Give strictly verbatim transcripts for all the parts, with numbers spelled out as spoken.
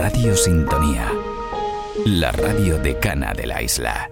Radio Sintonía, la radio decana de la isla.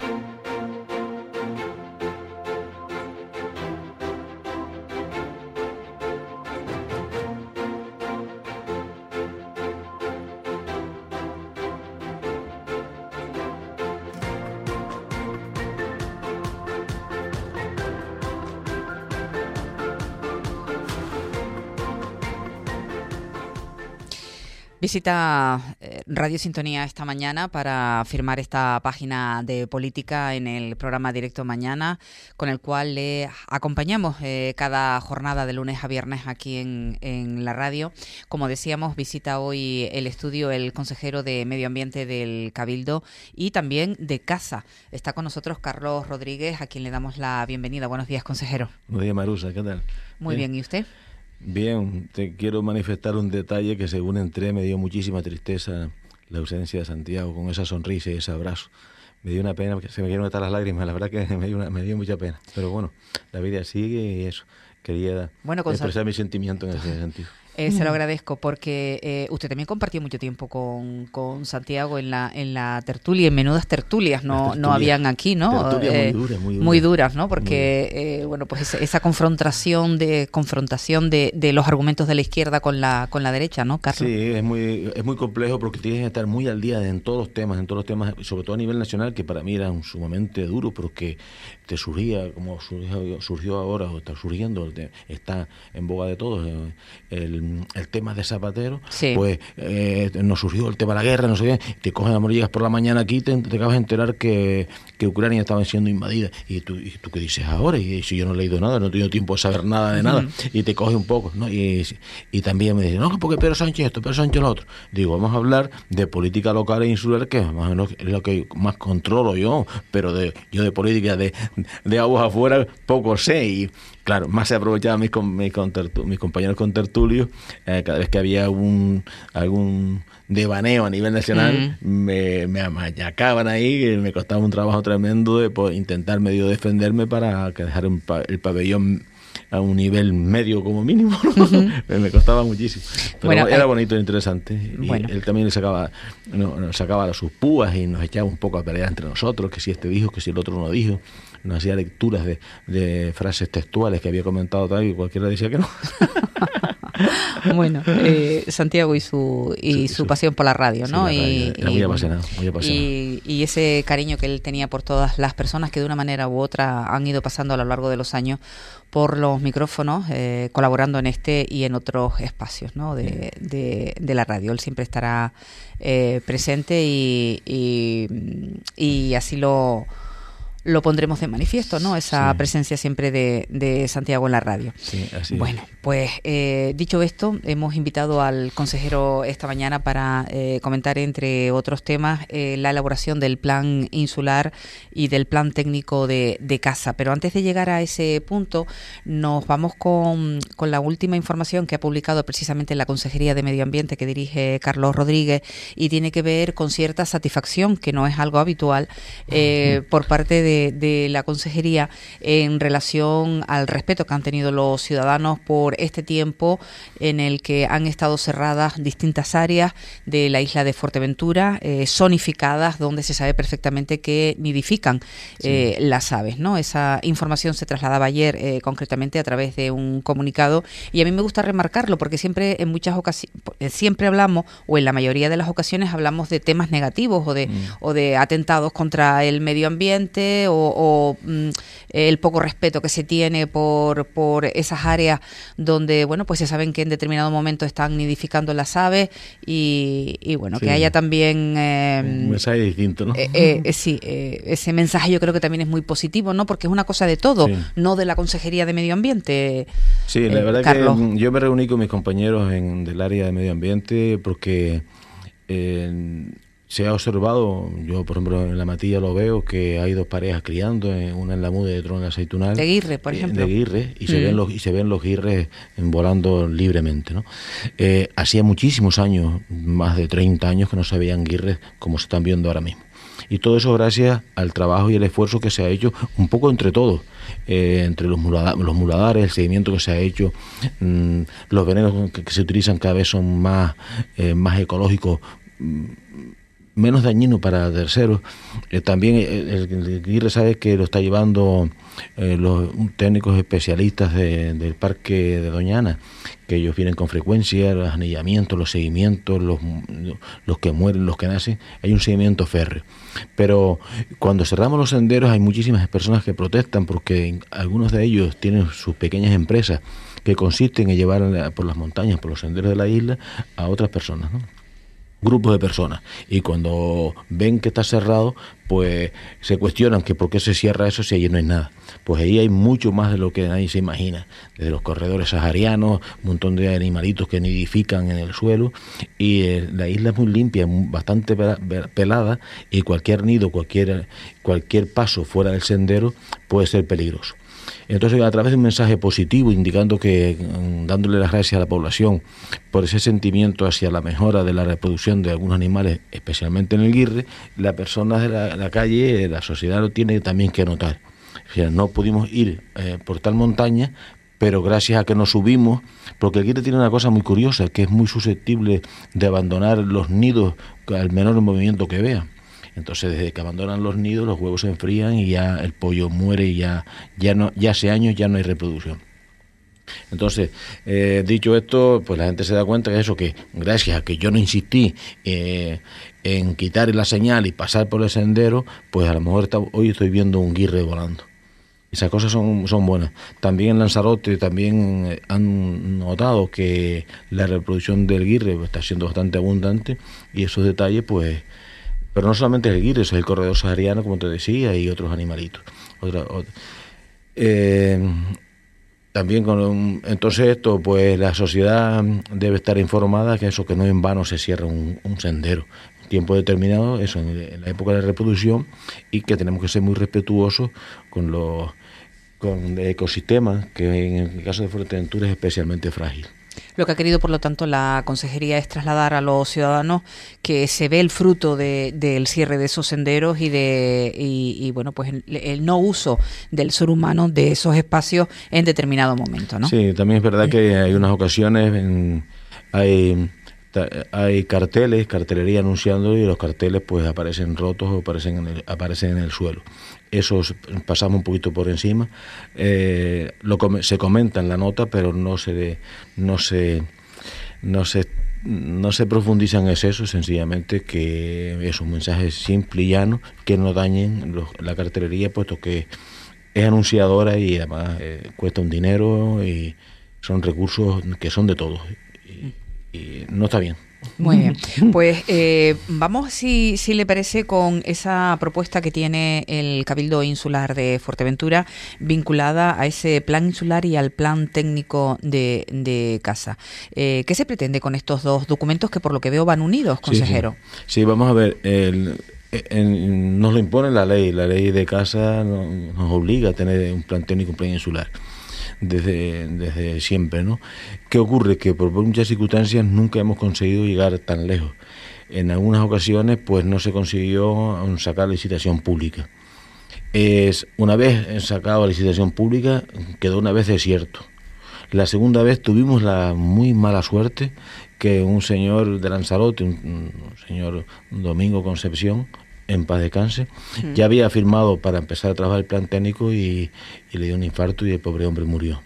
Visita Radio Sintonía esta mañana para firmar esta página de política en el programa Directo Mañana, con el cual le acompañamos eh, cada jornada de lunes a viernes aquí en, en la radio. Como decíamos, visita hoy el estudio el consejero de Medio Ambiente del Cabildo y también de Casa. Está con nosotros Carlos Rodríguez, a quien le damos la bienvenida. Buenos días, consejero. Buenos días, Marusa, ¿qué tal? Muy bien, bien. ¿Y usted? Bien, te quiero manifestar un detalle que según entré me dio muchísima tristeza la ausencia de Santiago, con esa sonrisa y ese abrazo. Me dio una pena, porque se me quieren meter las lágrimas, la verdad que me dio, una, me dio mucha pena. Pero bueno, la vida sigue y eso, quería bueno, expresar mi sentimiento en ese sentido. Eh, se lo agradezco porque eh, usted también compartió mucho tiempo con, con Santiago en la en la tertulia, en menudas tertulias, no tertulia, no habían aquí, ¿no? Tertulias eh, muy duras, muy duras. Muy duras, ¿no? Porque, eh, bueno, pues esa, esa confrontación de confrontación de, de los argumentos de la izquierda con la con la derecha, ¿no, Carlos? Sí, es muy es muy complejo porque tienes que estar muy al día en todos los temas, en todos los temas, sobre todo a nivel nacional, que para mí eran sumamente duros, pero que te surgía, como surgió, surgió ahora, o está surgiendo, está en boga de todos, el, el tema de Zapatero, sí. Pues eh, nos surgió el tema de la guerra, no sé qué, te cogen amor, llegas por la mañana aquí, te, te acabas de enterar que, que Ucrania estaba siendo invadida, y tú, y tú qué dices ahora, y si yo no he leído nada, no he tenido tiempo de saber nada de nada, uh-huh. Y te coge un poco, ¿no? Y, y también me dicen, no, porque Pedro Sánchez esto, Pedro Sánchez lo otro. Digo, vamos a hablar de política local e insular, que más o menos es lo que más controlo yo, pero de yo de política de, de aguas afuera poco sé, y claro, más se aprovechaba mis, mis, mis compañeros contertulios, eh, cada vez que había algún, algún devaneo a nivel nacional, mm. me, me amañacaban ahí, me costaba un trabajo tremendo de pues, intentar medio defenderme para que dejar un pa, el pabellón a un nivel medio como mínimo, ¿no? Uh-huh. me, me costaba muchísimo, pero bueno, era eh, bonito e interesante, y bueno. Él también le sacaba, no, nos sacaba sus púas y nos echaba un poco a pelear entre nosotros, que si este dijo, que si el otro no dijo, nos hacía lecturas de, de frases textuales que había comentado tal y cualquiera decía que no. Bueno, eh, Santiago y su y sí, su pasión por la radio, ¿no? Sí, la radio. Y, era muy apasionado, muy apasionado. Y, y ese cariño que él tenía por todas las personas que de una manera u otra han ido pasando a lo largo de los años por los micrófonos, eh, colaborando en este y en otros espacios, ¿no? de, de, de la radio. Él siempre estará eh, presente y, y, y así lo... lo pondremos de manifiesto, ¿no? Esa sí. presencia siempre de, de Santiago en la radio. Sí, así bueno, es. pues eh, dicho esto, hemos invitado al consejero esta mañana para eh, comentar, entre otros temas, eh, la elaboración del plan insular y del plan técnico de, de Casa. Pero antes de llegar a ese punto, nos vamos con, con la última información que ha publicado precisamente la Consejería de Medio Ambiente que dirige Carlos Rodríguez, y tiene que ver con cierta satisfacción, que no es algo habitual, eh, por parte de de la Consejería en relación al respeto que han tenido los ciudadanos por este tiempo en el que han estado cerradas distintas áreas de la isla de Fuerteventura, eh, zonificadas, donde se sabe perfectamente que nidifican eh, sí. las aves, ¿no? Esa información se trasladaba ayer eh, concretamente a través de un comunicado, y a mí me gusta remarcarlo porque siempre en muchas ocasiones, siempre hablamos, o en la mayoría de las ocasiones hablamos de temas negativos o de, mm. o de atentados contra el medio ambiente, o, o mm, el poco respeto que se tiene por por esas áreas donde, bueno, pues se saben que en determinado momento están nidificando las aves, y, y bueno, sí. que haya también eh, un mensaje distinto, ¿no? Eh, eh, sí, eh, ese mensaje yo creo que también es muy positivo, ¿no? Porque es una cosa de todo, sí. no de la Consejería de Medio Ambiente. Sí, eh, la verdad Carlos. que yo me reuní con mis compañeros en, del área de Medio Ambiente porque eh, se ha observado, yo por ejemplo en la Matilla lo veo, que hay dos parejas criando, una en la muda y otra en la aceitunal. De guirre, por ejemplo. De guirre, y, mm. se ven los, y se ven los guirres volando libremente, ¿no? Eh, hacía muchísimos años, más de treinta años, que no se veían guirres como se están viendo ahora mismo. Y todo eso gracias al trabajo y el esfuerzo que se ha hecho un poco entre todos, eh, entre los, mulada, los muladares, el seguimiento que se ha hecho, mmm, los venenos que, que se utilizan cada vez son más, eh, más ecológicos menos dañino para terceros. Eh, también el, el Guirre sabe que lo está llevando eh, los técnicos especialistas de, del Parque de Doñana, que ellos vienen con frecuencia, los anillamientos, los seguimientos, los, los que mueren, los que nacen, hay un seguimiento férreo. Pero cuando cerramos los senderos hay muchísimas personas que protestan porque algunos de ellos tienen sus pequeñas empresas que consisten en llevar por las montañas, por los senderos de la isla a otras personas, ¿no? Grupos de personas, y cuando ven que está cerrado, pues se cuestionan que por qué se cierra eso si allí no hay nada. Pues ahí hay mucho más de lo que nadie se imagina, desde los corredores saharianos, un montón de animalitos que nidifican en el suelo, y eh, la isla es muy limpia, bastante pelada, y cualquier nido, cualquier, cualquier paso fuera del sendero puede ser peligroso. Entonces, a través de un mensaje positivo, indicando que, dándole las gracias a la población por ese sentimiento hacia la mejora de la reproducción de algunos animales, especialmente en el Guirre, la persona de la, la calle, la sociedad lo tiene también que notar. O sea, no pudimos ir eh, por tal montaña, pero gracias a que nos subimos, porque el Guirre tiene una cosa muy curiosa, que es muy susceptible de abandonar los nidos al menor movimiento que vea. Entonces, desde que abandonan los nidos, los huevos se enfrían y ya el pollo muere y ya, ya, no, ya hace años ya no hay reproducción. Entonces, eh, dicho esto, pues la gente se da cuenta que eso, que gracias a que yo no insistí eh, en quitar la señal y pasar por el sendero, pues a lo mejor está, hoy estoy viendo un Guirre volando. Esas cosas son, son buenas. También en Lanzarote también han notado que la reproducción del Guirre está siendo bastante abundante, y esos detalles, pues... Pero no solamente el Guirre, es el corredor sahariano, como te decía, y otros animalitos. Otra, otra. Eh, también con entonces esto, pues la sociedad debe estar informada que eso, que no en vano se cierra un, un sendero, un tiempo determinado, eso en, en la época de reproducción, y que tenemos que ser muy respetuosos con los con el ecosistema, que en el caso de Fuerteventura es especialmente frágil. Lo que ha querido, por lo tanto, la Consejería es trasladar a los ciudadanos que se ve el fruto de, del cierre de esos senderos y de y, y bueno, pues el, el no uso del ser humano de esos espacios en determinado momento, ¿no? Sí, también es verdad que hay unas ocasiones, en, hay hay carteles, cartelería anunciando, y los carteles pues aparecen rotos o aparecen en el, aparecen en el suelo. Eso pasamos un poquito por encima, eh, lo se comenta en la nota, pero no se no se no se no se profundiza en exceso, sencillamente que es un mensaje simple y llano, que no dañen los, la cartelería, puesto que es anunciadora y además eh, cuesta un dinero y son recursos que son de todos, y, y no está bien. Muy bien, pues eh, vamos, si, si le parece, con esa propuesta que tiene el Cabildo Insular de Fuerteventura vinculada a ese plan insular y al plan técnico de, de caza. Eh, ¿Qué se pretende con estos dos documentos que por lo que veo van unidos, consejero? Sí, sí. sí vamos a ver, el, el, nos lo impone la ley, la ley de caza nos, nos obliga a tener un plan técnico y un plan insular. Desde, desde siempre, ¿no? ¿Qué ocurre? Que por muchas circunstancias nunca hemos conseguido llegar tan lejos. En algunas ocasiones pues no se consiguió sacar licitación pública. Es, una vez sacado la licitación pública, quedó una vez desierto. La segunda vez tuvimos la muy mala suerte que un señor de Lanzarote, un, un señor Domingo Concepción, en paz descanse, mm. ya había firmado para empezar a trabajar el plan técnico y, y le dio un infarto y el pobre hombre murió.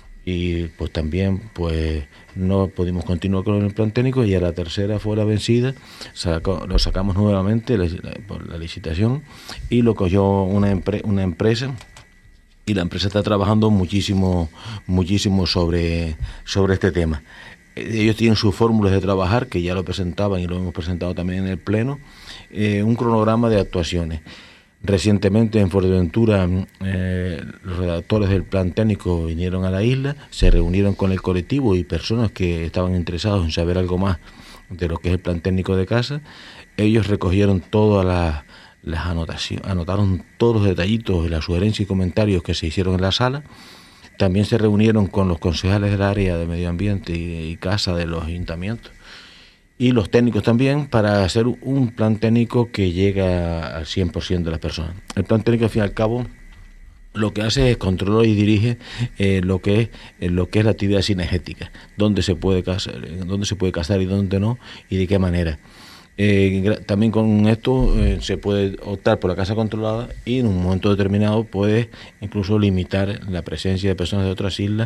Y pues también pues no pudimos continuar con el plan técnico, y a la tercera fue la vencida, sacó, lo sacamos nuevamente la, la, por la licitación, y lo cogió una, empre, una empresa, y la empresa está trabajando muchísimo muchísimo sobre, sobre este tema. Ellos tienen sus fórmulas de trabajar, que ya lo presentaban y lo hemos presentado también en el Pleno, eh, un cronograma de actuaciones. Recientemente en Fuerteventura eh, los redactores del plan técnico vinieron a la isla, se reunieron con el colectivo y personas que estaban interesados en saber algo más de lo que es el plan técnico de caza. Ellos recogieron todas las, las anotaciones, anotaron todos los detallitos, las sugerencias y comentarios que se hicieron en la sala. También se reunieron con los concejales del área de medio ambiente y, y casa de los ayuntamientos, y los técnicos también, para hacer un plan técnico que llega al cien por ciento de las personas. El plan técnico, al fin y al cabo, lo que hace es controlar y dirige eh, lo que es eh, lo que es la actividad cinegética, dónde se puede cazar, dónde se puede cazar y dónde no, y de qué manera. Eh, también con esto eh, se puede optar por la caza controlada y en un momento determinado puede incluso limitar la presencia de personas de otras islas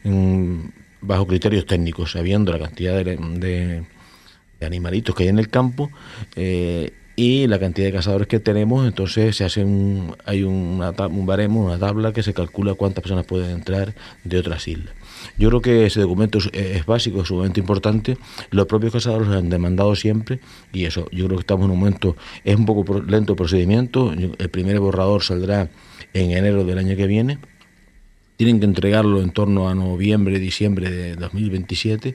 en, bajo criterios técnicos, sabiendo la cantidad de, de, de animalitos que hay en el campo eh, y la cantidad de cazadores que tenemos. Entonces se hace un, hay una, un baremo, una tabla que se calcula cuántas personas pueden entrar de otras islas. Yo creo que ese documento es, es básico, es sumamente importante. Los propios cazadores lo han demandado siempre y eso, yo creo que estamos en un momento, es un poco lento el procedimiento. El primer borrador saldrá en enero del año que viene. Tienen que entregarlo en torno a noviembre, diciembre de dos mil veintisiete.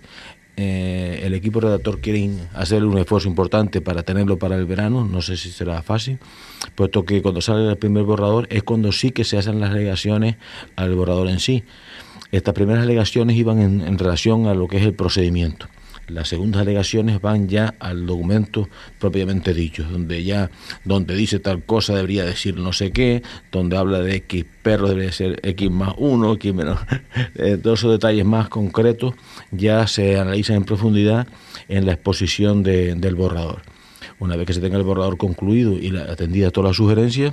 Eh, el equipo redactor quiere hacer un esfuerzo importante para tenerlo para el verano, no sé si será fácil, puesto que cuando sale el primer borrador es cuando sí que se hacen las alegaciones al borrador en sí. Estas primeras alegaciones iban en, en relación a lo que es el procedimiento. Las segundas alegaciones van ya al documento propiamente dicho, donde ya, donde dice tal cosa debería decir no sé qué, donde habla de X perros debería ser X más uno, X menos. Eh, todos esos detalles más concretos ya se analizan en profundidad en la exposición de, del borrador. Una vez que se tenga el borrador concluido y la, atendida todas las sugerencias,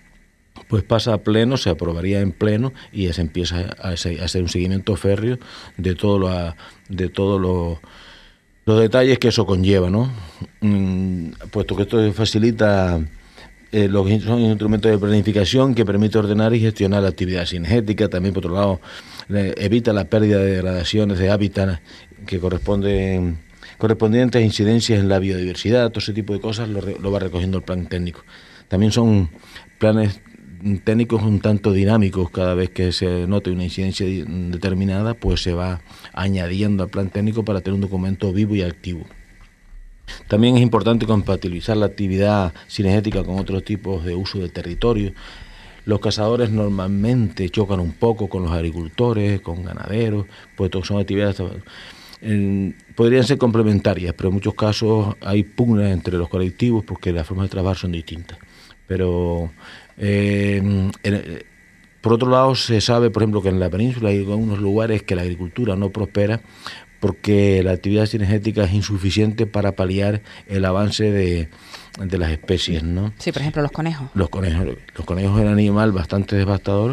pues pasa a pleno, se aprobaría en pleno y ya se empieza a hacer un seguimiento férreo de todo lo, de todos los, los detalles que eso conlleva, ¿no? Mm, puesto que esto facilita eh, lo que son instrumentos de planificación que permite ordenar y gestionar la actividad cinegética. También, por otro lado, eh, evita la pérdida de degradaciones de hábitat que corresponden correspondientes a incidencias en la biodiversidad. Todo ese tipo de cosas lo, lo va recogiendo el plan técnico. También son planes técnicos un tanto dinámicos. Cada vez que se note una incidencia determinada, pues se va añadiendo al plan técnico para tener un documento vivo y activo. También es importante compatibilizar la actividad cinegética con otros tipos de uso del territorio. Los cazadores normalmente chocan un poco con los agricultores, con ganaderos, puesto que son actividades eh, podrían ser complementarias, pero en muchos casos hay pugnas entre los colectivos porque las formas de trabajar son distintas. Pero eh, en, por otro lado se sabe, por ejemplo, que en la península hay algunos lugares que la agricultura no prospera porque la actividad cinegética es insuficiente para paliar el avance de, de las especies, ¿no? Sí, por ejemplo, los conejos. Los conejos, los conejos es un animal bastante devastador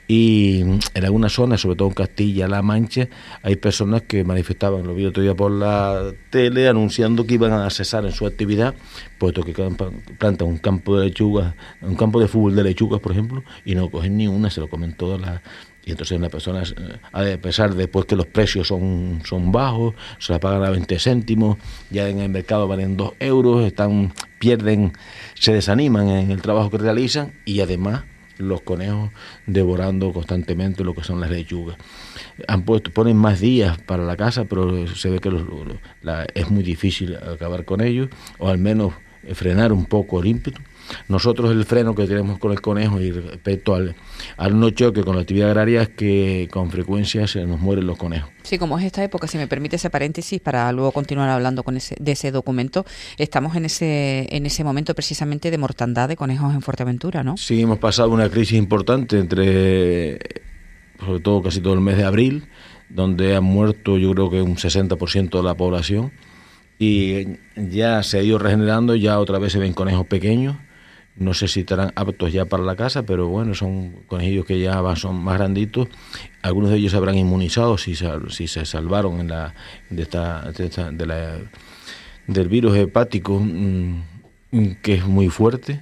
y en algunas zonas, sobre todo en Castilla-La Mancha, hay personas que manifestaban, lo vi otro día por la tele, anunciando que iban a cesar en su actividad, puesto que plantan un campo de lechugas, un campo de fútbol de lechugas, por ejemplo, y no cogen ni una, se lo comen todas las... Y entonces las personas, a pesar de pues, que los precios son, son bajos, se la pagan a veinte céntimos, ya en el mercado valen dos euros, están, pierden, se desaniman en el trabajo que realizan y además los conejos devorando constantemente lo que son las lechugas. Han puesto, ponen más días para la caza, pero se ve que los, la, es muy difícil acabar con ellos, o al menos frenar un poco el ímpetu. Nosotros el freno que tenemos con el conejo y respecto al, al no choque con la actividad agraria es que con frecuencia se nos mueren los conejos. Sí, como es esta época, si me permite ese paréntesis para luego continuar hablando con ese, de ese documento, estamos en ese en ese momento precisamente de mortandad de conejos en Fuerteventura, ¿no? Sí, hemos pasado una crisis importante entre, sobre todo casi todo el mes de abril, donde han muerto yo creo que un sesenta por ciento de la población y ya se ha ido regenerando, ya otra vez se ven conejos pequeños. No sé si estarán aptos ya para la caza, pero bueno, son conejillos que ya son más granditos. Algunos de ellos se habrán inmunizado si, si se salvaron en la, de esta, de esta, de la, del virus hepático, mmm, que es muy fuerte.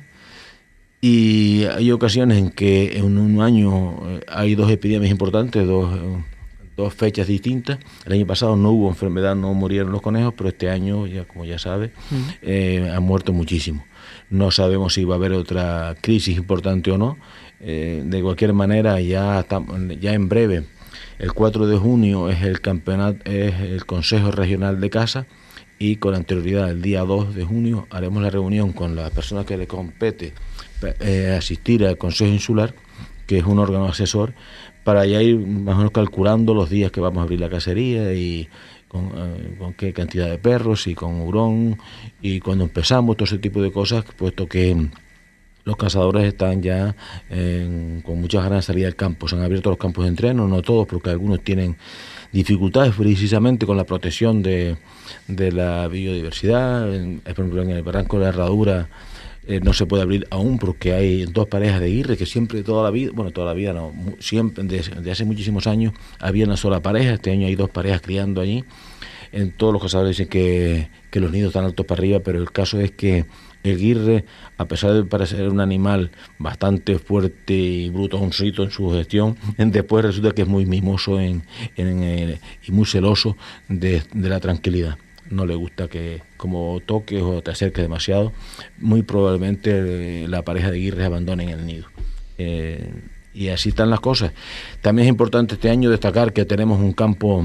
Y hay ocasiones en que en un año hay dos epidemias importantes, dos, dos fechas distintas. El año pasado no hubo enfermedad, no murieron los conejos, pero este año, ya como ya sabe, uh-huh. eh, han muerto muchísimo. No sabemos si va a haber otra crisis importante o no. Eh, de cualquier manera, ya, está, ya en breve, el cuatro de junio es el campeonato, es el Consejo Regional de Caza y con anterioridad, el día dos de junio, haremos la reunión con las personas que le compete eh, asistir al Consejo Insular, que es un órgano asesor, para ya ir más o menos calculando los días que vamos a abrir la cacería y Con, eh, con qué cantidad de perros y con hurón y cuando empezamos, todo ese tipo de cosas, puesto que los cazadores están ya eh, con muchas ganas de salir al campo. Se han abierto los campos de entreno, no todos, porque algunos tienen dificultades precisamente con la protección de, de la biodiversidad. En, por ejemplo, en el barranco de la Herradura eh, no se puede abrir aún porque hay dos parejas de guirre que siempre toda la vida, bueno, toda la vida no, siempre, desde, desde hace muchísimos años había una sola pareja. Este año hay dos parejas criando allí. En todos los cazadores dicen que, que los nidos están altos para arriba, pero el caso es que el guirre, a pesar de parecer un animal bastante fuerte y brutoncito en su gestión, después resulta que es muy mimoso en, en, en, y muy celoso de, de la tranquilidad. No le gusta que como toques o te acerques demasiado. Muy probablemente eh, la pareja de guirres abandonen el nido. Eh, y así están las cosas. También es importante este año destacar que tenemos un campo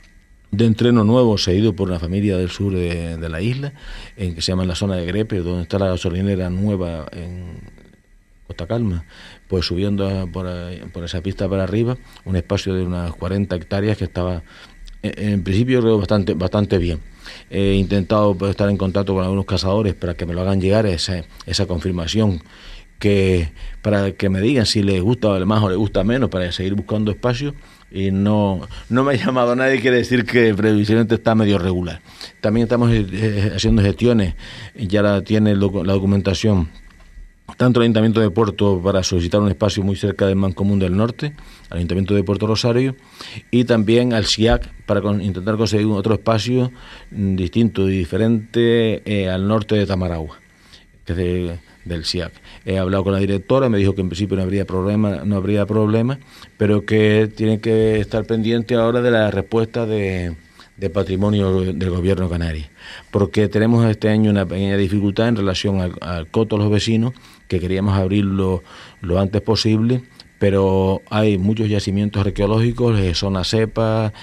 de entreno nuevo cedido por una familia del sur de, de la isla, en que se llama la zona de Grepe, donde está la gasolinera nueva en Costa Calma, pues subiendo a, por, por esa pista para arriba, un espacio de unas cuarenta hectáreas que estaba en, en principio creo bastante, bastante bien. He intentado pues, estar en contacto con algunos cazadores para que me lo hagan llegar esa, esa confirmación, que para que me digan si les gusta más o les gusta menos, para seguir buscando espacio. Y no no me ha llamado nadie, quiere decir que previsiblemente está medio regular. También estamos eh, haciendo gestiones, ya la tiene el docu- la documentación, tanto el Ayuntamiento de Puerto para solicitar un espacio muy cerca del Mancomún del Norte, al Ayuntamiento de Puerto Rosario, y también al S I A C para con, intentar conseguir otro espacio mm, distinto y diferente eh, al norte de Tamaragua, que es de, del S I A C. He hablado con la directora, me dijo que en principio no habría problema, no habría problema, pero que tiene que estar pendiente ahora de la respuesta de, de patrimonio del gobierno de Canarias, porque tenemos este año una pequeña dificultad en relación al, al coto de los vecinos, que queríamos abrirlo lo antes posible, pero hay muchos yacimientos arqueológicos, eh, zona cepa,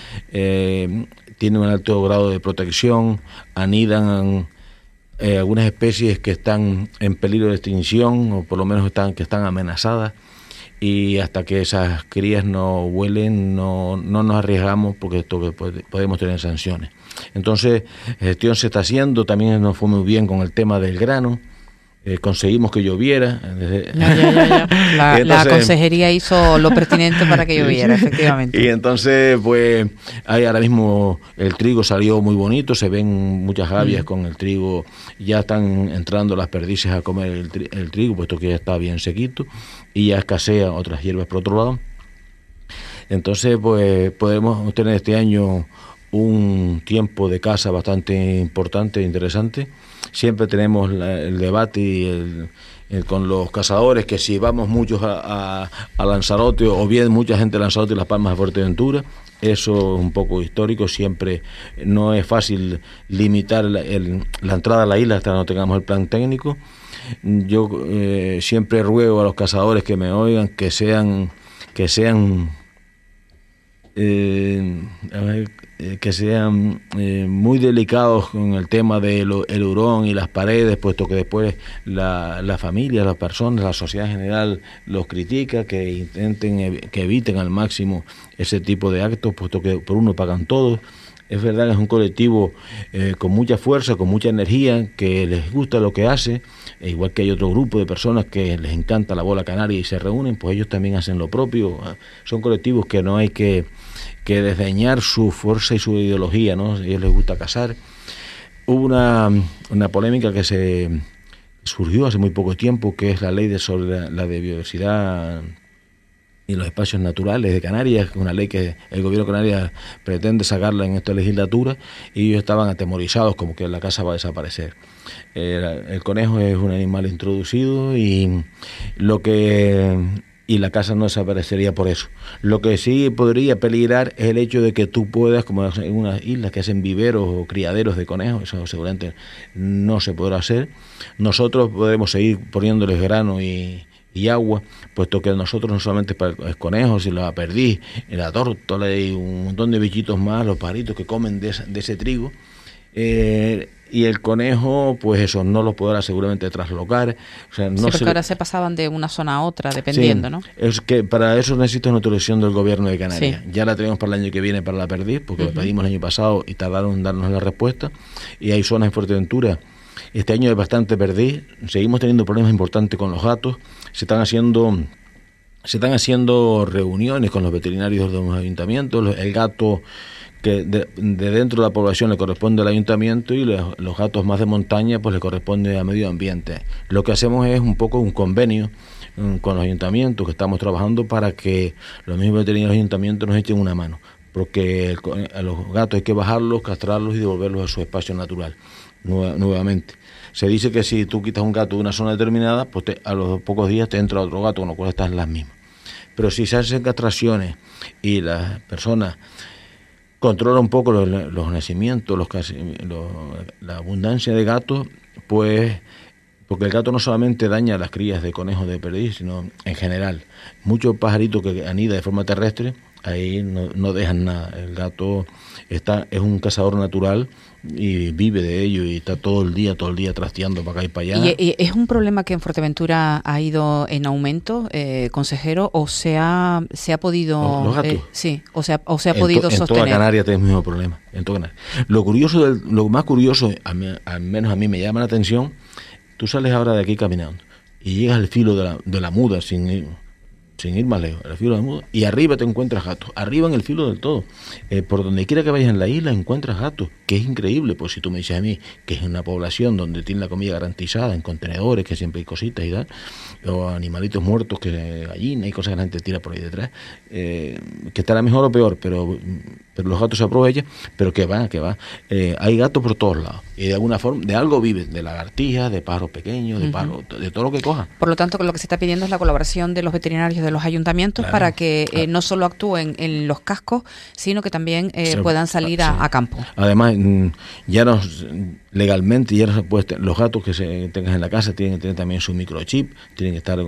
eh, tiene un alto grado de protección, anidan Eh, algunas especies que están en peligro de extinción o por lo menos están que están amenazadas, y hasta que esas crías no vuelen no, no nos arriesgamos porque esto que puede, podemos tener sanciones. Entonces, gestión se está haciendo, también nos fue muy bien con el tema del grano. Eh, conseguimos que lloviera. Ya, ya, ya, ya. La, entonces, la consejería hizo lo pertinente para que lloviera, efectivamente. Y entonces, pues, hay ahora mismo el trigo salió muy bonito, se ven muchas gavias mm. con el trigo, ya están entrando las perdices a comer el, tri- el trigo, puesto que ya está bien sequito, y ya escasean otras hierbas por otro lado. Entonces, pues, podemos tener este año un tiempo de caza bastante importante e interesante. Siempre tenemos la, el debate y el, el, con los cazadores, que si vamos muchos a, a, a Lanzarote, o bien mucha gente a Lanzarote y Las Palmas de Fuerteventura. Eso es un poco histórico, siempre no es fácil limitar la, el, la entrada a la isla hasta que no tengamos el plan técnico. Yo eh, siempre ruego a los cazadores que me oigan que sean que sean eh, a ver, que sean eh, muy delicados con el tema del el hurón y las paredes, puesto que después la, la familia, las personas, la sociedad en general los critica, que intenten, que eviten al máximo ese tipo de actos, puesto que por uno pagan todos. Es verdad que es un colectivo eh, con mucha fuerza, con mucha energía, que les gusta lo que hace, e igual que hay otro grupo de personas que les encanta la bola canaria y se reúnen, pues ellos también hacen lo propio. Son colectivos que no hay que que desdeñar su fuerza y su ideología, ¿no? A ellos les gusta cazar. Hubo una, una polémica que se surgió hace muy poco tiempo, que es la ley de sobre la, la de biodiversidad y los espacios naturales de Canarias, una ley que el gobierno de Canarias pretende sacarla en esta legislatura, y ellos estaban atemorizados como que la caza va a desaparecer. Eh, el conejo es un animal introducido y lo que y la caza no desaparecería por eso. Lo que sí podría peligrar es el hecho de que tú puedas, como en unas islas que hacen viveros o criaderos de conejos, eso seguramente no se podrá hacer. Nosotros podemos seguir poniéndoles grano y, y agua, puesto que nosotros no solamente para los conejos y la perdiz, la tórtola y un montón de bichitos más, los pajaritos que comen de, esa, de ese trigo, eh, y el conejo, pues eso, no lo podrá seguramente traslocar. O sea, no sí, porque se... ahora se pasaban de una zona a otra, dependiendo, sí, ¿no? Es que para eso necesita una autorización del gobierno de Canarias. Sí. Ya la tenemos para el año que viene para la perdiz, porque uh-huh. la pedimos el año pasado y tardaron en darnos la respuesta. Y hay zonas en Fuerteventura. Este año hay bastante perdiz. Seguimos teniendo problemas importantes con los gatos. Se están haciendo se están haciendo reuniones con los veterinarios de los ayuntamientos. El gato que de, de dentro de la población le corresponde al ayuntamiento y los, los gatos más de montaña pues le corresponde al medio ambiente. Lo que hacemos es un poco un convenio um, con los ayuntamientos, que estamos trabajando para que los mismos veterinarios de ayuntamientos nos echen una mano, porque el, a los gatos hay que bajarlos, castrarlos y devolverlos a su espacio natural nueva, nuevamente. Se dice que si tú quitas un gato de una zona determinada, pues te, a los pocos días te entra otro gato, con lo cual están las mismas. Pero si se hacen castraciones y las personas controlan un poco los, los nacimientos, los, los, la abundancia de gatos, pues, porque el gato no solamente daña las crías de conejos de perdiz, sino en general. Muchos pajaritos que anidan de forma terrestre, ahí no, no dejan nada. El gato está es un cazador natural y vive de ello y está todo el día, todo el día trasteando para acá y para allá. ¿Y, y es un problema que en Fuerteventura ha ido en aumento, eh, consejero, o se ha, se ha podido... ¿Los, los gatos? Eh, sí, o se ha, o se ha en podido to, sostener. En toda Canarias tenemos el mismo problema. En toda Canarias. Lo curioso, del, lo más curioso, a mí, al menos a mí me llama la atención, tú sales ahora de aquí caminando y llegas al filo de la, de la muda sin ir, sin ir más lejos, al filo de la muda, y arriba te encuentras gatos, arriba en el filo del todo. Eh, por donde quiera que vayas en la isla encuentras gatos, que es increíble, pues si tú me dices a mí que es una población donde tiene la comida garantizada, en contenedores, que siempre hay cositas y tal, o animalitos muertos, que gallinas y cosas que la gente tira por ahí detrás, eh, que estará mejor o peor, pero, pero los gatos se aprovechan, pero que va, que va. Eh, hay gatos por todos lados, y de alguna forma, de algo viven, de lagartijas, de pájaros pequeños, de uh-huh. pájaros, de todo lo que cojan. Por lo tanto, lo que se está pidiendo es la colaboración de los veterinarios de los ayuntamientos, claro, para que claro. eh, no solo actúen en los cascos, sino que también eh, sí, puedan salir a, sí. a campo. Además, ya nos, legalmente ya no se puede, los gatos que se tengan en la casa tienen que tener también su microchip, tienen que estar...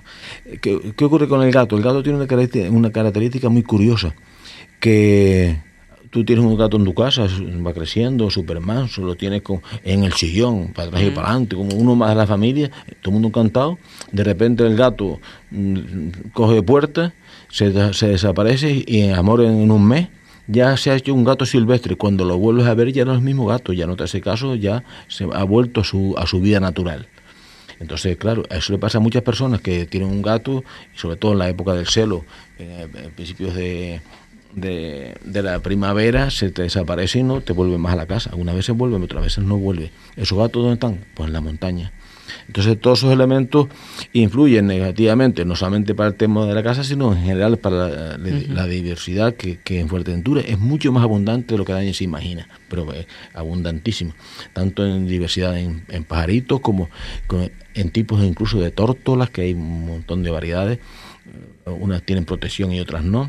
¿Qué, qué ocurre con el gato? El gato tiene una característica, una característica muy curiosa, que tú tienes un gato en tu casa, va creciendo, súper manso, lo tienes con, en el sillón, para atrás mm. y para adelante, como uno más de la familia, todo el mundo encantado. De repente el gato mm, coge puerta, se, se desaparece y en amor en un mes ya se ha hecho un gato silvestre. Cuando lo vuelves a ver ya no es el mismo gato, ya no te hace caso, ya se ha vuelto a su, a su vida natural. Entonces, claro, eso le pasa a muchas personas que tienen un gato, y sobre todo en la época del celo, en, en principios de... De, de la primavera, se te desaparece y no te vuelve más a la casa. Algunas veces vuelve, otras veces no vuelve. ¿Esos gatos dónde están? Pues en la montaña. Entonces todos esos elementos influyen negativamente, no solamente para el tema de la casa, sino en general para la, la, uh-huh. la diversidad que, que en Fuerteventura es mucho más abundante de lo que nadie se imagina, pero es abundantísimo, tanto en diversidad en, en pajaritos como, como en tipos incluso de tórtolas, que hay un montón de variedades, unas tienen protección y otras no.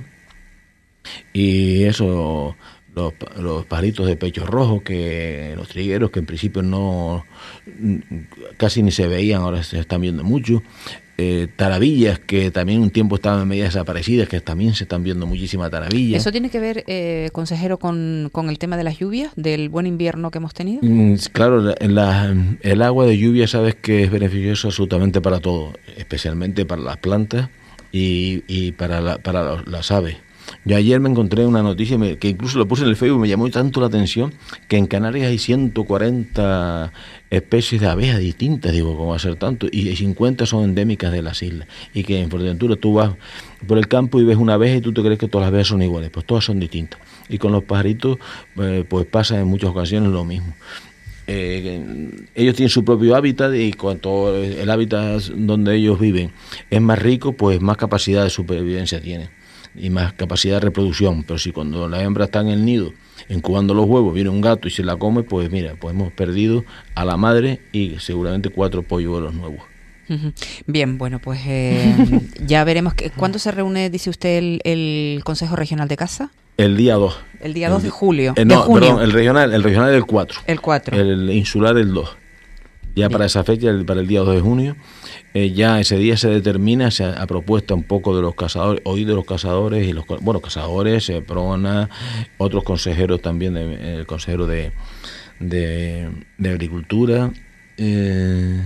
Y eso, los, los pajaritos de pecho rojo, que los trigueros, que en principio no casi ni se veían, ahora se están viendo mucho. Eh, tarabillas, que también un tiempo estaban medio desaparecidas, que también se están viendo muchísimas tarabillas. ¿Eso tiene que ver, eh, consejero, con, con el tema de las lluvias, del buen invierno que hemos tenido? Mm, claro, la, la, el agua de lluvia sabes que es beneficioso absolutamente para todo, especialmente para las plantas y, y para, la, para las aves. Yo ayer me encontré una noticia que incluso lo puse en el Facebook, me llamó tanto la atención, que en Canarias hay ciento cuarenta especies de abejas distintas, digo, ¿cómo va a ser tanto? Y cincuenta son endémicas de las islas. Y que en Fuerteventura tú vas por el campo y ves una abeja y tú te crees que todas las abejas son iguales, pues todas son distintas. Y con los pajaritos, eh, pues pasa en muchas ocasiones lo mismo. Eh, ellos tienen su propio hábitat y cuanto el hábitat donde ellos viven es más rico, pues más capacidad de supervivencia tienen y más capacidad de reproducción. Pero si cuando la hembra está en el nido incubando los huevos, viene un gato y se la come, pues mira, pues hemos perdido a la madre y seguramente cuatro polluelos nuevos. Bien, bueno, pues eh, ya veremos. Que, ¿cuándo se reúne, dice usted, el, el Consejo Regional de Caza? El día dos. El día dos de julio. Eh, no, de junio. Perdón, el regional, el regional es el cuatro. El cuatro. El insular el dos. Ya Bien. Para esa fecha, el, para el día dos de junio, eh, ya ese día se determina, se a propuesta un poco de los cazadores, hoy de los cazadores y los, bueno, cazadores, eh, PRONA, otros consejeros también, de, el consejero de, de, de Agricultura, eh,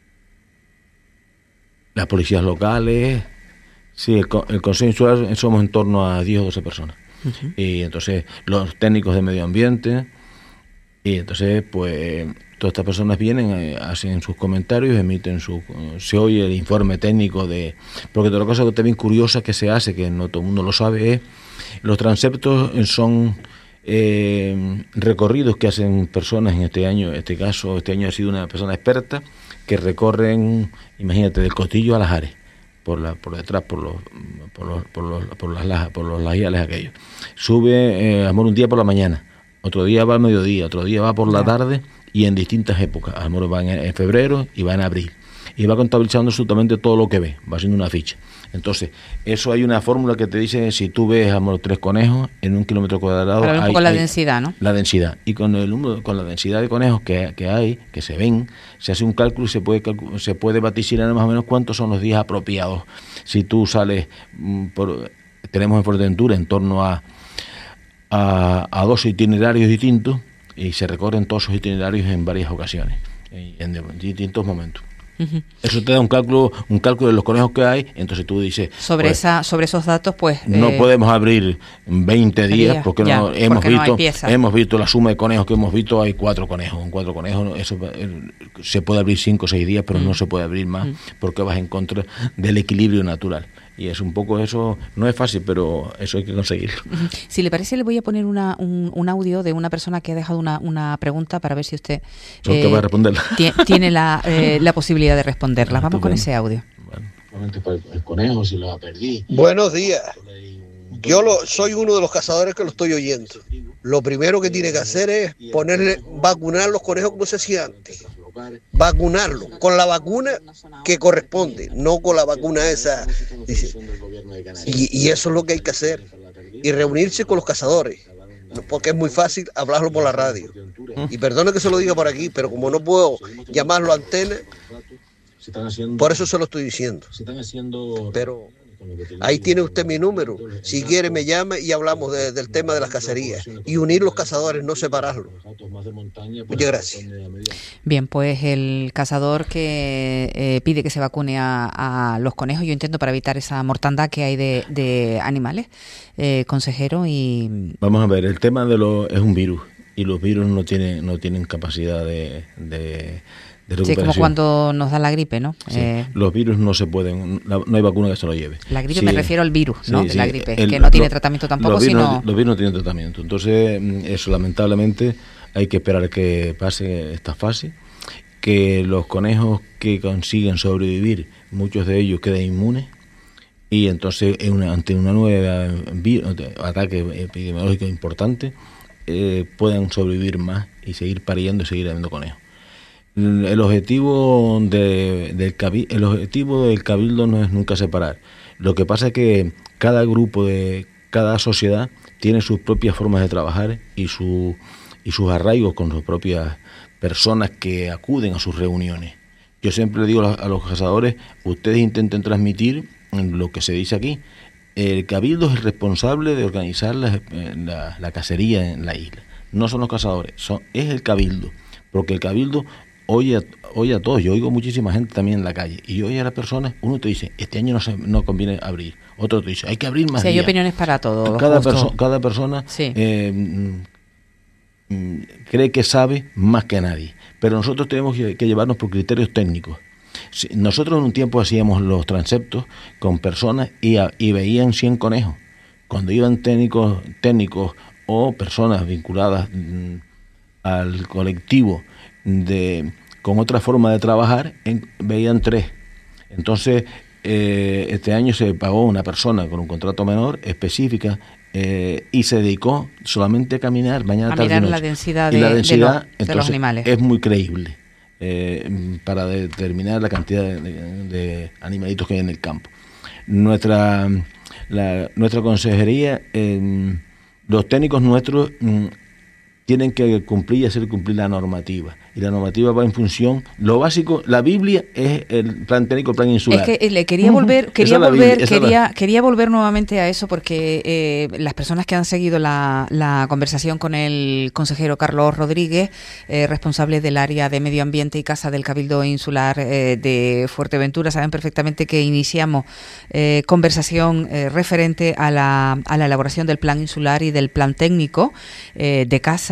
las policías locales, sí, el, el Consejo Insular somos en torno a diez o doce personas. Uh-huh. Y entonces los técnicos de medio ambiente, Y entonces, pues, todas estas personas vienen, eh, hacen sus comentarios, emiten su... Se oye el informe técnico de... Porque otra cosa que también curiosa que se hace, que no todo el mundo lo sabe, es... Los transeptos son eh, recorridos que hacen personas, en este año, en este caso, este año ha sido una persona experta, que recorren, imagínate, del Cotillo a Las Ares, por la por detrás, por los por los por los por las lajas, por los lajiales aquellos. Sube eh, amor un día por la mañana, otro día va al mediodía, otro día va por la tarde y en distintas épocas. Amor va en, en febrero y va en abril. Y va contabilizando absolutamente todo lo que ve, va haciendo una ficha. Entonces, eso hay una fórmula que te dice, si tú ves, amor, tres conejos en un kilómetro cuadrado... Pero un poco hay, la hay, densidad, ¿no? La densidad. Y con el número, con la densidad de conejos que, que hay, que se ven, se hace un cálculo y se puede calcul- se puede vaticinar más o menos cuántos son los días apropiados. Si tú sales, por, tenemos en Fuerteventura en torno a, a, a dos itinerarios distintos, y se recorren todos esos itinerarios en varias ocasiones, en, en distintos momentos. Uh-huh. Eso te da un cálculo un cálculo de los conejos que hay, entonces tú dices... Sobre pues, esa sobre esos datos, pues... No eh, podemos abrir veinte días porque, ya, no, hemos, porque visto, no hemos visto la suma de conejos que hemos visto, hay cuatro conejos. En cuatro conejos eso se puede abrir cinco o seis días, pero mm. no se puede abrir más mm. porque vas en contra del equilibrio natural. Y es un poco eso, no es fácil, pero eso hay que conseguirlo. Si le parece, le voy a poner una, un, un audio de una persona que ha dejado una, una pregunta para ver si usted eh, va a responderla. T- tiene la, eh, la posibilidad de responderla. Vamos con ese audio. Bueno, el conejo, si lo perdí. Buenos días. Yo lo, soy uno de los cazadores que lo estoy oyendo. Lo primero que tiene que hacer es ponerle, vacunar los conejos como se hacía antes. Vacunarlo con la vacuna que corresponde, no con la vacuna esa. Dice. Y, y eso es lo que hay que hacer. Y reunirse con los cazadores, porque es muy fácil hablarlo por la radio. Y perdone que se lo diga por aquí, pero como no puedo llamarlo a antena, por eso se lo estoy diciendo. Pero ahí tiene usted mi número. Si quiere me llama y hablamos de, del tema de las cacerías. Y unir los cazadores, no separarlos. Muchas gracias. Bien, pues el cazador que eh, pide que se vacune a, a los conejos, yo entiendo para evitar esa mortandad que hay de, de animales, eh, consejero. Y vamos a ver, el tema de los es un virus y los virus no tienen no tienen capacidad de, de Sí, como cuando nos da la gripe, ¿no? Sí, eh, los virus no se pueden, no hay vacuna que se lo lleve. La gripe sí, me refiero al virus, ¿no? Sí, sí, la gripe, el, que no tiene lo, tratamiento tampoco, los virus, sino... Los virus no tienen tratamiento, entonces eso lamentablemente hay que esperar que pase esta fase, que los conejos que consiguen sobrevivir, muchos de ellos quedan inmunes, y entonces una, ante una nueva virus, ataque epidemiológico importante, eh, puedan sobrevivir más y seguir pariendo y seguir habiendo conejos. El objetivo de, del cabildo, el objetivo del cabildo no es nunca separar. Lo que pasa es que cada grupo de cada sociedad tiene sus propias formas de trabajar y su y sus arraigos con sus propias personas que acuden a sus reuniones. Yo siempre le digo a los cazadores, ustedes intenten transmitir lo que se dice aquí. El cabildo es el responsable de organizar la, la, la cacería en la isla. No son los cazadores, son, es el cabildo, porque el cabildo oye a, oye a todos. Yo oigo muchísima gente también en la calle y oye a las personas. Uno te dice, este año no se, no conviene abrir, otro te dice, hay que abrir más. Sí, hay días. Opiniones para todo. Cada, perso- cada persona sí. eh, cree que sabe más que nadie, pero nosotros tenemos que, que llevarnos por criterios técnicos. Si, nosotros en un tiempo hacíamos los transeptos con personas y, a, y veían cien conejos. Cuando iban técnicos, técnicos o personas vinculadas mm, al colectivo de con otra forma de trabajar, en, veían tres. Entonces, eh, este año se pagó una persona con un contrato menor específica eh, y se dedicó solamente a caminar mañana, a tarde mirar y noche. la densidad, de, y la densidad de, lo, de los animales. Es muy creíble eh, para determinar la cantidad de, de, de animalitos que hay en el campo. Nuestra, la, nuestra consejería, eh, los técnicos nuestros mm, tienen que cumplir y hacer cumplir la normativa. Y la normativa va en función, lo básico, la Biblia es el plan técnico, el plan insular. Es que le quería volver, quería volver, Biblia, quería, la... quería volver nuevamente a eso porque eh, las personas que han seguido la, la conversación con el consejero Carlos Rodríguez, eh, responsable del área de medio ambiente y casa del Cabildo Insular eh, de Fuerteventura, saben perfectamente que iniciamos eh, conversación eh, referente a la, a la elaboración del plan insular y del plan técnico eh, de casa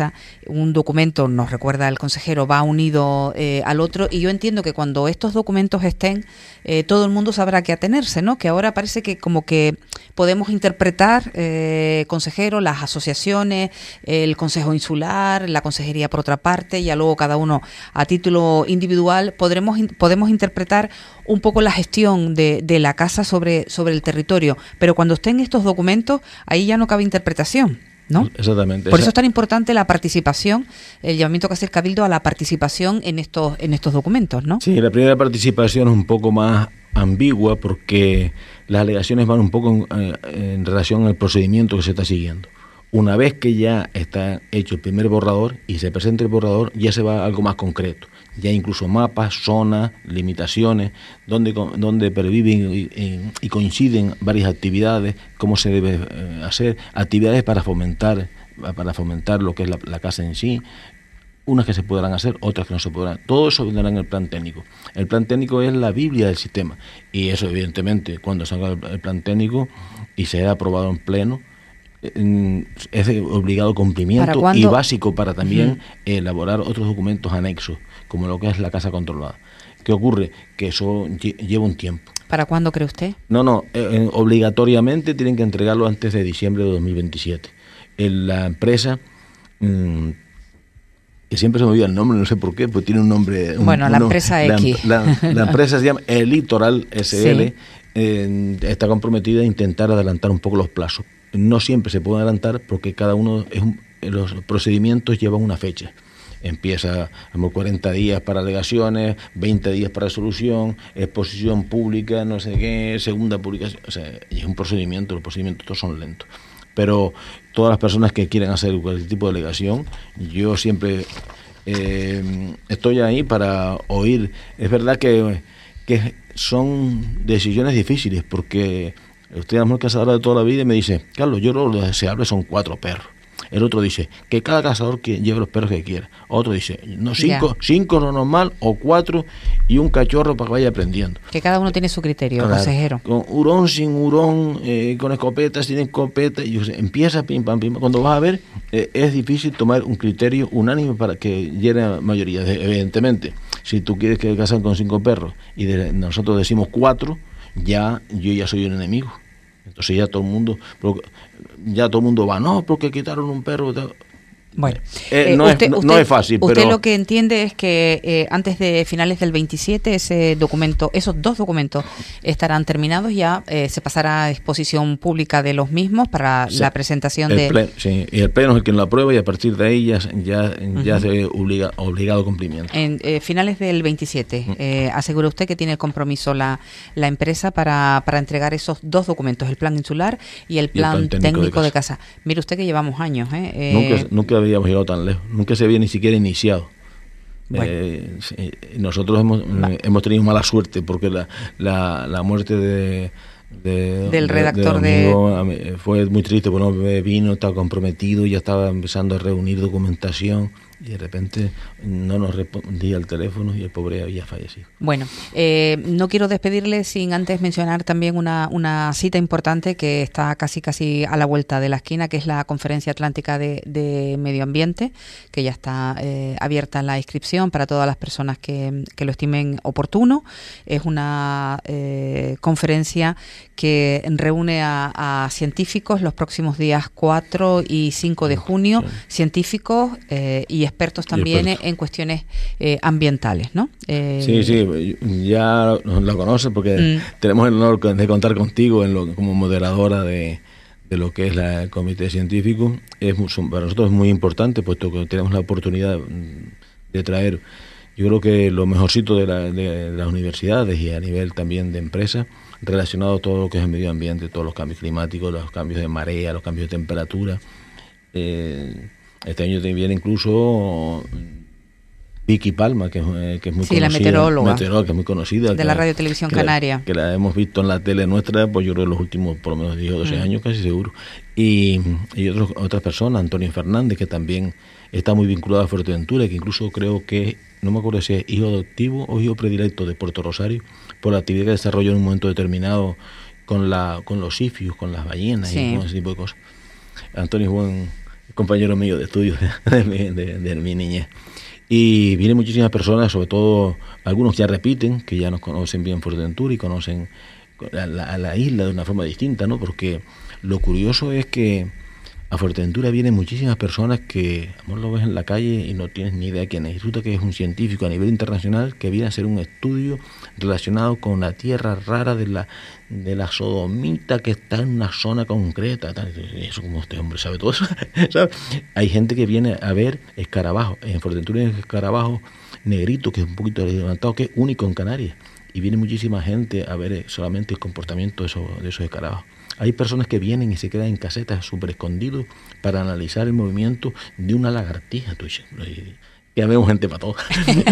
casa, un documento, nos recuerda el consejero, va unido eh, al otro, y yo entiendo que cuando estos documentos estén, eh, todo el mundo sabrá qué atenerse, ¿no? Que ahora parece que como que podemos interpretar, eh, consejero, las asociaciones, el Consejo Insular, la Consejería por otra parte, ya luego cada uno a título individual, podremos podemos interpretar un poco la gestión de, de la casa sobre, sobre el territorio, pero cuando estén estos documentos, ahí ya no cabe interpretación, ¿no? Exactamente. Por Esa... eso es tan importante la participación, el llamamiento que hace el Cabildo a la participación en estos, en estos documentos, ¿no? Sí, la primera participación es un poco más ambigua porque las alegaciones van un poco en, en relación al procedimiento que se está siguiendo. Una vez que ya está hecho el primer borrador y se presenta el borrador, ya se va a algo más concreto. Ya incluso mapas, zonas, limitaciones, donde, donde perviven y, y, y coinciden varias actividades, cómo se debe eh, hacer, actividades para fomentar, para fomentar lo que es la, la casa en sí, unas que se podrán hacer, otras que no se podrán. Todo eso vendrá en el plan técnico. El plan técnico es la Biblia del sistema, y eso evidentemente cuando salga el, el plan técnico y sea aprobado en pleno, es de obligado cumplimiento y básico para también uh-huh. elaborar otros documentos anexos, como lo que es la casa controlada. ¿Qué ocurre? Que eso lleva un tiempo. ¿Para cuándo cree usted? No, no, eh, obligatoriamente tienen que entregarlo antes de diciembre de dos mil veintisiete. En la empresa, mmm, que siempre se me olvida el nombre, no sé por qué, pues tiene un nombre... Un, bueno, la uno, empresa la, X. La, la empresa se llama El Litoral S L, sí. eh, está comprometida a intentar adelantar un poco los plazos. No siempre se puede adelantar porque cada uno, es un, los procedimientos llevan una fecha. Empieza a cuarenta días para alegaciones, veinte días para resolución, exposición pública, no sé qué, segunda publicación. O sea, es un procedimiento, los procedimientos todos son lentos. Pero todas las personas que quieren hacer cualquier tipo de alegación, yo siempre eh, estoy ahí para oír. Es verdad que, que son decisiones difíciles porque... Usted es muy cazadora de toda la vida y me dice, Carlos, yo lo deseable son cuatro perros. El otro dice, que cada cazador que lleve los perros que quiera. Otro dice, no, cinco, yeah. cinco lo normal, o cuatro y un cachorro para que vaya aprendiendo. Que cada uno tiene su criterio, claro, consejero. Con hurón, sin hurón, eh, con escopeta, sin escopeta, y se empieza pim, pam, pim. Cuando vas a ver, eh, es difícil tomar un criterio unánime para que llene la mayoría. Evidentemente, si tú quieres que cazan con cinco perros y de, nosotros decimos cuatro, ya yo ya soy un enemigo. Entonces ya todo el mundo ya todo el mundo va, no, porque quitaron un perro. Bueno, eh, eh, no, usted, es, no, usted, no es fácil, usted pero... lo que entiende es que eh, antes de finales del veintisiete ese documento, esos dos documentos estarán terminados, ya eh, se pasará a exposición pública de los mismos para sí, la presentación de... Pleno, sí, y el pleno es el que lo aprueba y a partir de ahí ya, ya, uh-huh. ya se obliga obligado cumplimiento. En eh, finales del veintisiete, uh-huh. eh, asegura usted que tiene el compromiso la, la empresa para, para entregar esos dos documentos, el plan insular y el plan, y el plan técnico, técnico de, casa. de casa. Mire usted que llevamos años, ¿eh? eh nunca, nunca habíamos llegado tan lejos, nunca se había ni siquiera iniciado. Bueno. Eh, sí, nosotros hemos, eh, hemos tenido mala suerte porque la, la, la muerte de, de del de, redactor de, amigo, de... fue muy triste porque no vino, estaba comprometido, ya estaba empezando a reunir documentación y de repente no nos respondía el teléfono y el pobre había fallecido. Bueno, eh, no quiero despedirle sin antes mencionar también una, una cita importante que está casi casi a la vuelta de la esquina, que es la Conferencia Atlántica de, de Medio Ambiente, que ya está eh, abierta la inscripción para todas las personas que, que lo estimen oportuno. Es una eh, conferencia que reúne a, a científicos los próximos días cuatro y cinco de junio, sí. científicos eh, y expertos también expertos. en cuestiones eh, ambientales, ¿no? Eh, sí, sí, ya lo conoces porque mm. tenemos el honor de contar contigo en lo, como moderadora de, de lo que es la, el comité científico. Es muy, para nosotros es muy importante, puesto que tenemos la oportunidad de traer, yo creo que lo mejorcito de, la, de, de las universidades y a nivel también de empresas, relacionado a todo lo que es el medio ambiente, todos los cambios climáticos, los cambios de marea, los cambios de temperatura. Eh, Este año viene incluso Vicky Palma, que, que es muy sí, conocida. la meteoróloga. meteoróloga, que es muy conocida. De la Radio Televisión que Canaria. La, que la hemos visto en la tele nuestra, pues yo creo en los últimos por lo menos diez o doce mm. años, casi seguro. Y, y otros, otras personas, Antonio Fernández, que también está muy vinculado a Fuerteventura, que incluso creo que, no me acuerdo si es hijo adoptivo o hijo predilecto de Puerto Rosario, por la actividad que desarrolló en un momento determinado con la con los sifios, con las ballenas sí. y con ese tipo de cosas. Antonio es buen... compañero mío de estudio de, de, de, de mi niñez. Y vienen muchísimas personas, sobre todo algunos ya repiten, que ya nos conocen bien Fuerteventura y conocen a la, a la isla de una forma distinta, ¿no? Porque lo curioso es que a Fuerteventura vienen muchísimas personas que a lo ves en la calle y no tienes ni idea quién es. Resulta que es un científico a nivel internacional que viene a hacer un estudio relacionado con la tierra rara de la de la sodomita que está en una zona concreta. Eso, como este hombre sabe todo eso. ¿Sabes? Hay gente que viene a ver escarabajos. En Fuerteventura hay un escarabajo negrito que es un poquito levantado, que es único en Canarias. Y viene muchísima gente a ver solamente el comportamiento de esos, de esos escarabajos. Hay personas que vienen y se quedan en casetas súper escondidos para analizar el movimiento de una lagartija. Tú dices, ya vemos gente para todo.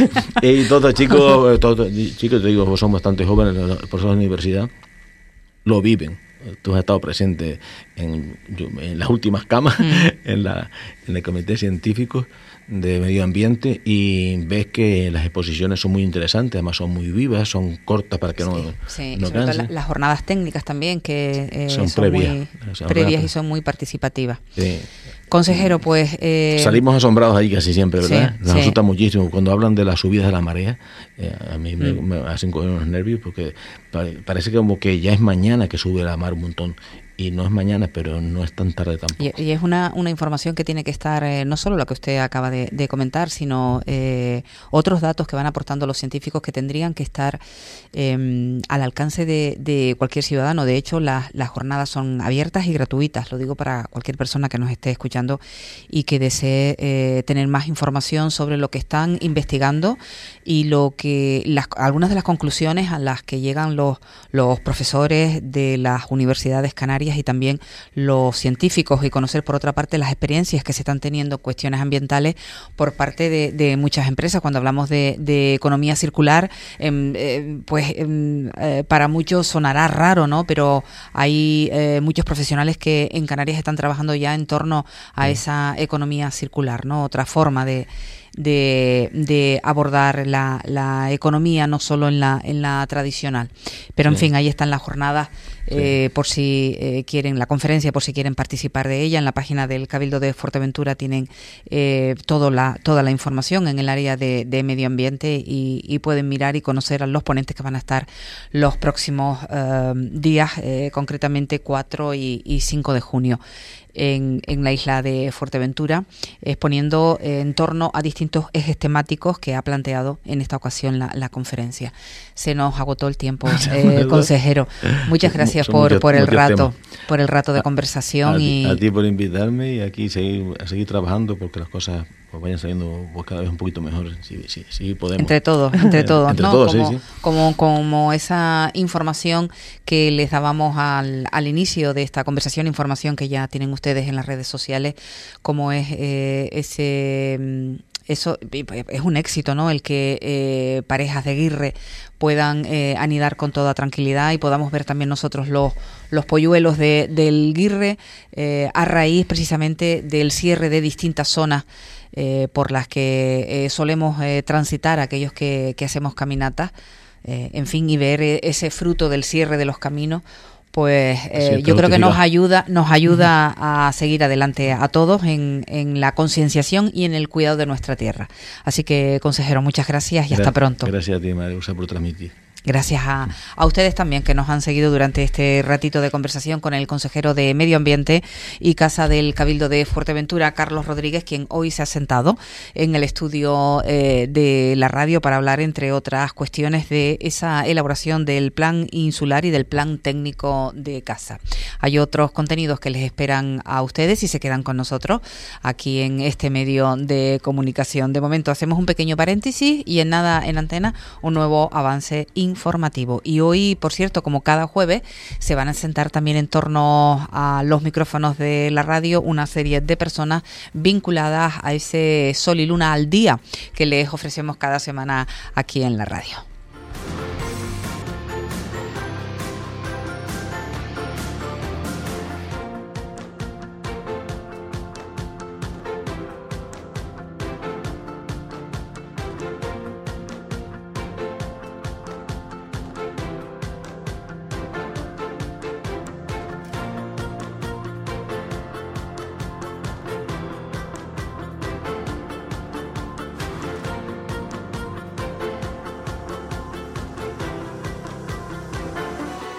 Y todos chicos, todos chicos, te digo, son bastante jóvenes, los profesores de la universidad, lo viven. Tú has estado presente en, en las últimas camas, mm. en, la, en el comité científico de medio ambiente, y ves que las exposiciones son muy interesantes, además son muy vivas, son cortas para que sí, no sí, no sobre todo la, las jornadas técnicas también, que eh, son, son previas, muy son previas y son muy participativas. Sí. Consejero, pues... Eh, Salimos asombrados ahí casi siempre, ¿verdad? Sí, Nos sí. asusta muchísimo. Cuando hablan de las subidas de la marea, eh, a mí me, mm. me hacen coger unos nervios porque parece como que ya es mañana que sube la mar un montón. Y no es mañana, pero no es tan tarde tampoco. Y, y es una, una información que tiene que estar, eh, no solo lo que usted acaba de, de comentar, sino eh, otros datos que van aportando los científicos que tendrían que estar eh, al alcance de, de cualquier ciudadano. De hecho, las, las jornadas son abiertas y gratuitas, lo digo para cualquier persona que nos esté escuchando y que desee eh, tener más información sobre lo que están investigando y lo que las, algunas de las conclusiones a las que llegan los, los profesores de las universidades canarias y también los científicos, y conocer por otra parte las experiencias que se están teniendo en cuestiones ambientales por parte de, de muchas empresas. Cuando hablamos de, de economía circular, eh, eh, pues eh, para muchos sonará raro, ¿no? Pero hay eh, muchos profesionales que en Canarias están trabajando ya en torno a esa economía circular, ¿no? Otra forma de De, de abordar la, la economía, no solo en la en la tradicional. Pero en sí. fin, ahí están las jornadas, eh, sí. por si eh, quieren, la conferencia, por si quieren participar de ella. En la página del Cabildo de Fuerteventura tienen eh, todo la, toda la información en el área de, de medio ambiente y, y pueden mirar y conocer a los ponentes que van a estar los próximos eh, días, eh, concretamente cuatro y cinco de junio. En, en la isla de Fuerteventura, exponiendo eh, en torno a distintos ejes temáticos que ha planteado en esta ocasión la, la conferencia. Se nos agotó el tiempo, eh, consejero. Muchas gracias Son por, muchos, por el rato, temas. por el rato de conversación. A, y a ti por invitarme y aquí seguir, a seguir trabajando porque las cosas pues vayan saliendo pues, cada vez un poquito mejor, si, si, si podemos. Entre todos, entre todos, entre ¿no? todos, como, sí, sí. Como, como esa información que les dábamos al, al inicio de esta conversación, información que ya tienen ustedes en las redes sociales, como es eh, ese... Eso es un éxito, ¿no? El que eh, parejas de guirre puedan eh, anidar con toda tranquilidad y podamos ver también nosotros los, los polluelos de, del guirre eh, a raíz precisamente del cierre de distintas zonas eh, por las que eh, solemos eh, transitar aquellos que, que hacemos caminatas, eh, en fin, y ver eh, ese fruto del cierre de los caminos. Pues eh, yo creo que nos ayuda nos ayuda a seguir adelante a todos en, en la concienciación y en el cuidado de nuestra tierra. Así que, consejero, muchas gracias y hasta pronto. Gracias a ti, María Rosa, por transmitir. Gracias a, a ustedes también que nos han seguido durante este ratito de conversación con el consejero de Medio Ambiente y Casa del Cabildo de Fuerteventura, Carlos Rodríguez, quien hoy se ha sentado en el estudio eh, de la radio para hablar, entre otras cuestiones, de esa elaboración del plan insular y del plan técnico de Casa. Hay otros contenidos que les esperan a ustedes si se quedan con nosotros aquí en este medio de comunicación. De momento hacemos un pequeño paréntesis y en nada en antena un nuevo avance informativo. Y hoy, por cierto, como cada jueves, se van a sentar también en torno a los micrófonos de la radio una serie de personas vinculadas a ese Sol y Luna al Día que les ofrecemos cada semana aquí en la radio.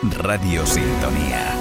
Radio Sintonía.